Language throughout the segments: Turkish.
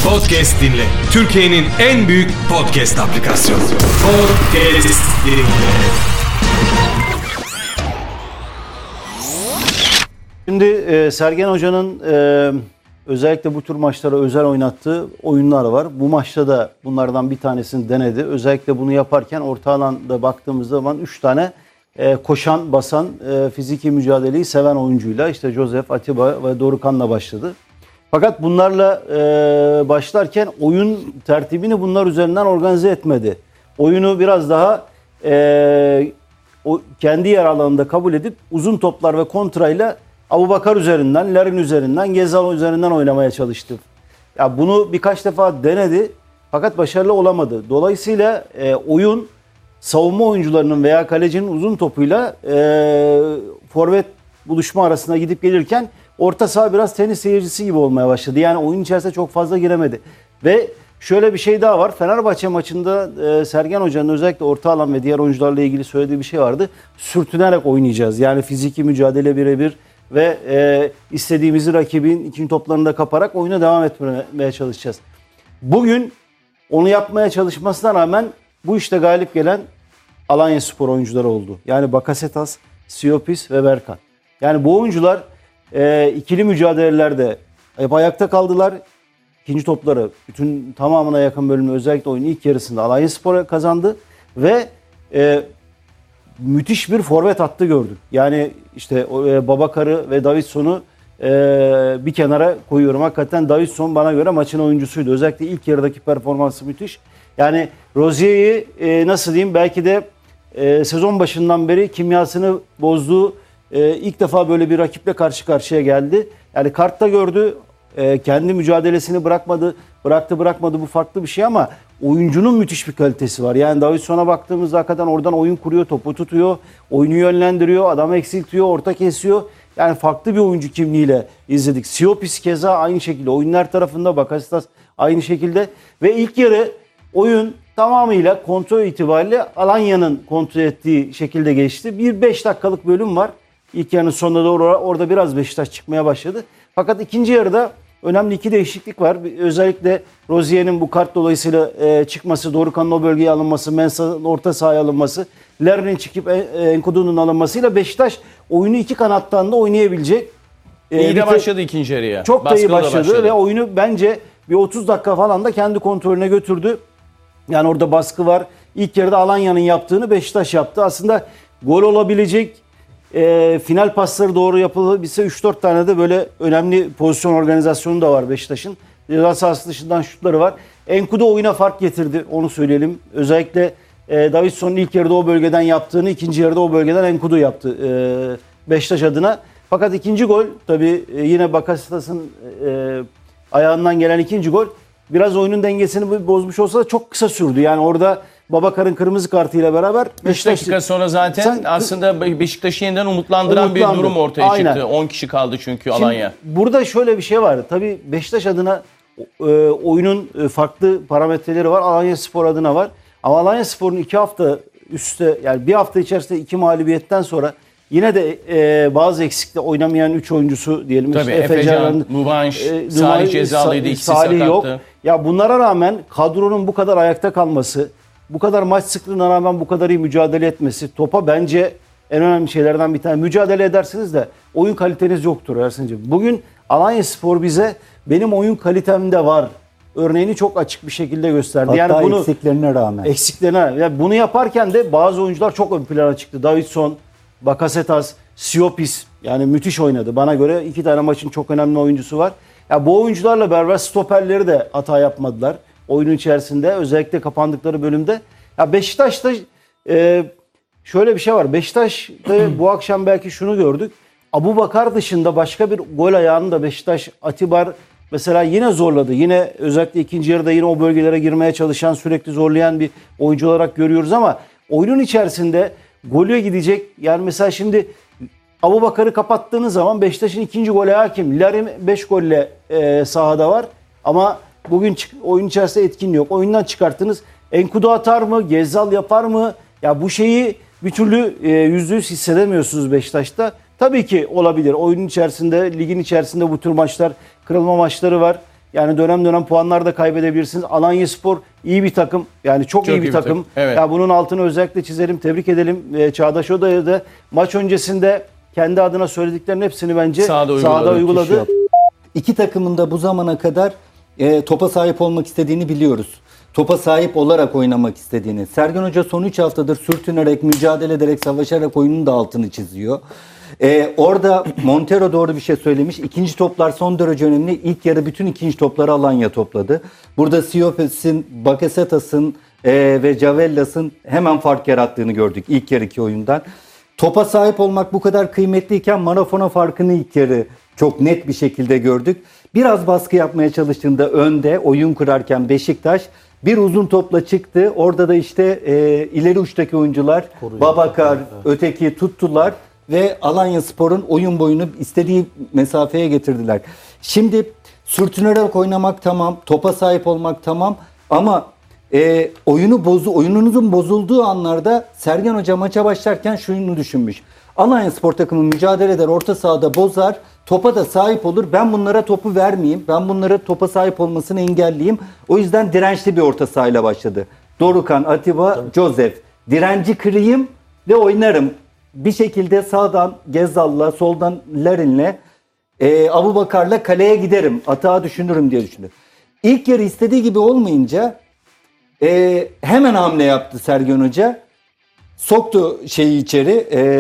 podcast dinle. Türkiye'nin en büyük podcast aplikasyonu. Podcast dinle. Şimdi Sergen Hoca'nın özellikle bu tür maçlara özel oynattığı oyunlar var. Bu maçta da bunlardan bir tanesini denedi. Özellikle bunu yaparken orta alanda baktığımız zaman 3 tane koşan, basan, fiziki mücadeleyi seven oyuncuyla işte Joseph, Atiba ve Dorukhan'la başladı. Fakat bunlarla başlarken oyun tertibini bunlar üzerinden organize etmedi. Oyunu biraz daha kendi yer alanında kabul edip uzun toplar ve kontrayla Abubakar üzerinden, Larin üzerinden, Gezal üzerinden oynamaya çalıştı. Ya bunu birkaç defa denedi fakat başarılı olamadı. Dolayısıyla oyun savunma oyuncularının veya kalecinin uzun topuyla forvet buluşma arasına gidip gelirken orta saha biraz tenis seyircisi gibi olmaya başladı. Yani oyun içerisinde çok fazla giremedi. Ve şöyle bir şey daha var. Fenerbahçe maçında Sergen Hoca'nın özellikle orta alan ve diğer oyuncularla ilgili söylediği bir şey vardı. Sürtünerek oynayacağız. Yani fiziki mücadele birebir ve istediğimizi rakibin ikinci toplarında kaparak oyuna devam etmeye çalışacağız. Bugün onu yapmaya çalışmasına rağmen bu işte galip gelen Alanyaspor oyuncuları oldu. Yani Bakasetas, Siopis ve Berkan. Yani bu oyuncular ikili mücadelelerde hep ayakta kaldılar. İkinci topları bütün tamamına yakın bölümü özellikle oyunun ilk yarısında Alanyaspor kazandı ve müthiş bir forvet hattı gördük. Yani işte Babakar'ı ve Davidson'u bir kenara koyuyorum. Hakikaten Davidson bana göre maçın oyuncusuydu. Özellikle ilk yarıdaki performansı müthiş. Yani Rozier'i nasıl diyeyim belki de sezon başından beri kimyasını bozduğu ilk defa böyle bir rakiple karşı karşıya geldi. Yani kartta gördü. Kendi mücadelesini bırakmadı bu farklı bir şey ama oyuncunun müthiş bir kalitesi var. Yani Davidson'a baktığımızda hakikaten oradan oyun kuruyor, topu tutuyor, oyunu yönlendiriyor, adamı eksiltiyor, orta kesiyor. Yani farklı bir oyuncu kimliğiyle izledik. Siopis keza aynı şekilde. Oyunlar tarafında Bakasetas aynı şekilde. Ve ilk yarı oyun tamamıyla kontrol itibariyle Alanya'nın kontrol ettiği şekilde geçti. Bir 5 dakikalık bölüm var. İlk yarının sonuna doğru orada biraz Beşiktaş çıkmaya başladı. Fakat ikinci yarıda önemli iki değişiklik var. Özellikle Rozier'in bu kart dolayısıyla çıkması, Dorukhan'ın o bölgeye alınması, Mensah'ın orta sahaya alınması, Larin'in çıkıp Enkudu'nun alınmasıyla Beşiktaş oyunu iki kanattan da oynayabilecek. İyi de başladı ikinci yarıya. Çok da iyi başladı ve oyunu bence bir 30 dakika falan da kendi kontrolüne götürdü. Yani orada baskı var. İlk yarıda Alanya'nın yaptığını Beşiktaş yaptı. Aslında gol olabilecek final pasları doğru yapılabilse 3-4 tane de böyle önemli pozisyon organizasyonu da var Beşiktaş'ın. Ceza sahası dışından şutları var. Enkudu oyuna fark getirdi, onu söyleyelim. Özellikle Davidson'un ilk yarıda o bölgeden yaptığını ikinci yarıda o bölgeden Enkudu yaptı Beşiktaş adına. Fakat ikinci gol tabii yine Bakasetas'ın ayağından gelen ikinci gol biraz oyunun dengesini bozmuş olsa da çok kısa sürdü. Yani orada Babakar'ın kırmızı kartıyla beraber 5 dakika sonra zaten aslında Beşiktaş'ı yeniden umutlandıran bir durum ortaya çıktı. 10 kişi kaldı çünkü Alanya. Şimdi burada şöyle bir şey var. Tabii Beşiktaş adına oyunun farklı parametreleri var. Alanyaspor adına var. Ama Alanyaspor'un 2 hafta üstte yani bir hafta içerisinde 2 mağlubiyetten sonra yine de bazı eksikte oynamayan 3 oyuncusu diyelim. Tabii işte Efecan, Nubanş, Salih cezalıydı, ikisi sakattı. Yok. Ya bunlara rağmen kadronun bu kadar ayakta kalması, bu kadar maç sıklığına rağmen bu kadar iyi mücadele etmesi topa bence en önemli şeylerden bir tane. Mücadele edersiniz de oyun kaliteniz yoktur Ersin'ciğim. Bugün Alanyaspor bize benim oyun kalitemde var örneğini çok açık bir şekilde gösterdi. Hatta yani bunu eksiklerine rağmen. Yani bunu yaparken de bazı oyuncular çok ön plana çıktı. Davidson, Bakasetas, Siopis yani müthiş oynadı. Bana göre 2 tane maçın çok önemli oyuncusu var. Ya bu oyuncularla beraber stoperleri de hata yapmadılar. Oyunun içerisinde özellikle kapandıkları bölümde. Ya Beşiktaş'ta şöyle bir şey var. Beşiktaş'ta bu akşam belki şunu gördük. Abubakar dışında başka bir gol ayağını da Beşiktaş Atibar mesela yine zorladı. Yine özellikle ikinci yarıda yine o bölgelere girmeye çalışan, sürekli zorlayan bir oyuncu olarak görüyoruz ama oyunun içerisinde golü gidecek. Yani mesela şimdi Abubakar'ı kapattığınız zaman Beşiktaş'ın ikinci gol ayağı kim? Larin 5 golle sahada var ama bugün oyun içerisinde etkin yok. Oyundan çıkarttınız. Enkudu atar mı? Gezzal yapar mı? Ya bu şeyi bir türlü %100 hissedemiyorsunuz Beşiktaş'ta. Tabii ki olabilir. Oyunun içerisinde, ligin içerisinde bu tür maçlar, kırılma maçları var. Yani dönem dönem puanlar da kaybedebilirsiniz. Alanyaspor iyi bir takım. Yani çok iyi bir takım. Evet. Ya bunun altını özellikle çizelim, tebrik edelim. Çağdaş Oda'ya da maç öncesinde kendi adına söylediklerinin hepsini bence sahada uyguladı. İki takımın da bu zamana kadar topa sahip olmak istediğini biliyoruz. Topa sahip olarak oynamak istediğini. Sergen Hoca son 3 haftadır sürtünerek, mücadele ederek, savaşarak oyunun da altını çiziyor. Orada Montero doğru bir şey söylemiş. İkinci toplar son derece önemli. İlk yarı bütün ikinci topları Alanya topladı. Burada Siopis'in, Bakasetas'ın ve Cavellas'ın hemen fark yarattığını gördük ilk yarıki oyundan. Topa sahip olmak bu kadar kıymetliyken Marafona farkını ilk yarı çok net bir şekilde gördük. Biraz baskı yapmaya çalıştığında önde oyun kurarken Beşiktaş bir uzun topla çıktı. Orada da işte ileri uçtaki oyuncular Babakar, öteki tuttular ve Alanyaspor'un oyun boyunu istediği mesafeye getirdiler. Şimdi sürtünerek oynamak tamam, topa sahip olmak tamam ama oyununuzun bozulduğu anlarda Sergen Hoca maça başlarken şunu düşünmüş. Alanyaspor takımı mücadele eder, orta sahada bozar, topa da sahip olur. Ben bunlara topu vermeyeyim. Ben bunlara topa sahip olmasını engelleyeyim. O yüzden dirençli bir orta sahayla başladı. Dorukhan, Atiba, Joseph. Direnci kırayım ve oynarım. Bir şekilde sağdan Gezzal'la, soldan Larin'le, Abubakar'la kaleye giderim. Atağı düşünürüm diye düşündü. İlk yarı istediği gibi olmayınca hemen hamle yaptı Sergen Hoca. Soktu şeyi içeri.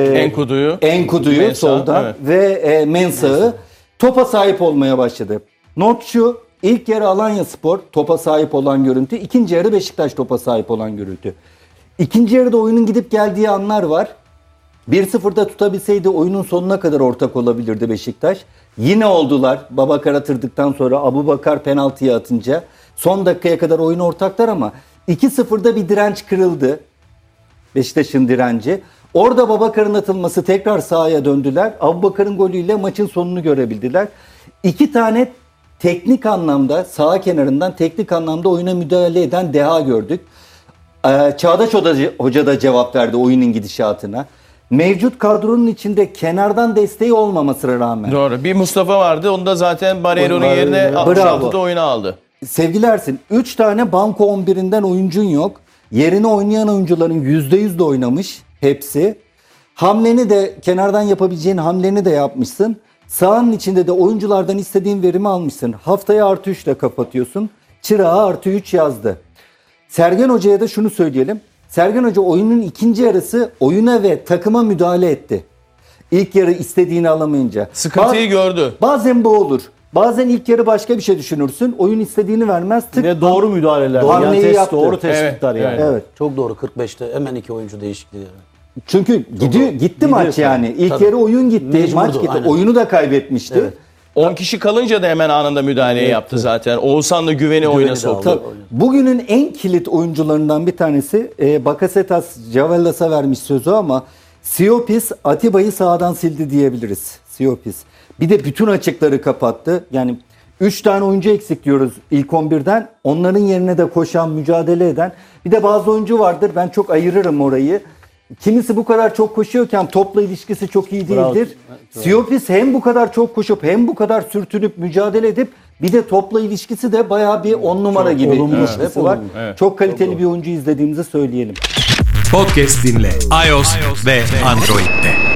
Enkudu'yu soldan evet. Ve Mensah'ı topa sahip olmaya başladı. Not şu, ilk yarı Alanyaspor topa sahip olan görüntü. İkinci yarı Beşiktaş topa sahip olan görüntü. İkinci yarıda oyunun gidip geldiği anlar var. 1-0'da tutabilseydi oyunun sonuna kadar ortak olabilirdi Beşiktaş. Yine oldular. Babakar atırdıktan sonra Abubakar penaltıya atınca. Son dakikaya kadar oyun ortaklar ama 2-0'da bir direnç kırıldı. Beşiktaş'ın direnci. Orada Babakar'ın atılması tekrar sahaya döndüler. Abubakar'ın golüyle maçın sonunu görebildiler. İki tane teknik anlamda saha kenarından teknik anlamda oyuna müdahale eden deha gördük. Çağdaş Hoca da cevap verdi oyunun gidişatına. Mevcut kadronun içinde kenardan desteği olmamasına rağmen. Doğru. Bir Mustafa vardı. Onu da zaten Barrero'nun yerine 66'da oyuna aldı. Sevgili Ersin, 3 tane banko 11'inden oyuncun yok. Yerine oynayan oyuncuların %100 de oynamış hepsi. Hamleni de kenardan yapabileceğin hamleni de yapmışsın. Sahanın içinde de oyunculardan istediğin verimi almışsın. Haftaya +3 ile kapatıyorsun. Çırağı +3 yazdı. Sergen Hoca'ya da şunu söyleyelim. Sergen Hoca oyunun ikinci yarısı oyuna ve takıma müdahale etti. İlk yarı istediğini alamayınca. Sıkıntıyı gördü. Bazen bu olur. Bazen ilk yarı başka bir şey düşünürsün. Oyun istediğini vermez. Ve doğru müdahaleler. Doğru tespitler yani. Evet. Çok doğru. 45'te hemen 2 oyuncu değişikliği. Çünkü gitti maç yani. İlk yarı oyun gitti. Mecburdu, maç gitti. Aynen. Oyunu da kaybetmişti. Evet. 10 kişi kalınca da hemen anında müdahale yaptı zaten. Oğuzhan da güveni oyuna soktu. Bugünün en kilit oyuncularından bir tanesi Bakasetas Cavellas'a vermiş sözü ama Siopis Atiba'yı sahadan sildi diyebiliriz. Siopis. Bir de bütün açıkları kapattı. Yani 3 tane oyuncu eksik diyoruz ilk 11'den. Onların yerine de koşan, mücadele eden. Bir de bazı oyuncu vardır. Ben çok ayırırım orayı. Kimisi bu kadar çok koşuyorken topla ilişkisi çok iyi değildir. Siopis hem bu kadar çok koşup hem bu kadar sürtünüp mücadele edip bir de topla ilişkisi de bayağı bir 10 numara gibi ilişkisi var. Evet. Çok kaliteli bir oyuncu izlediğimizi söyleyelim. Podcast dinle iOS ve Android'de.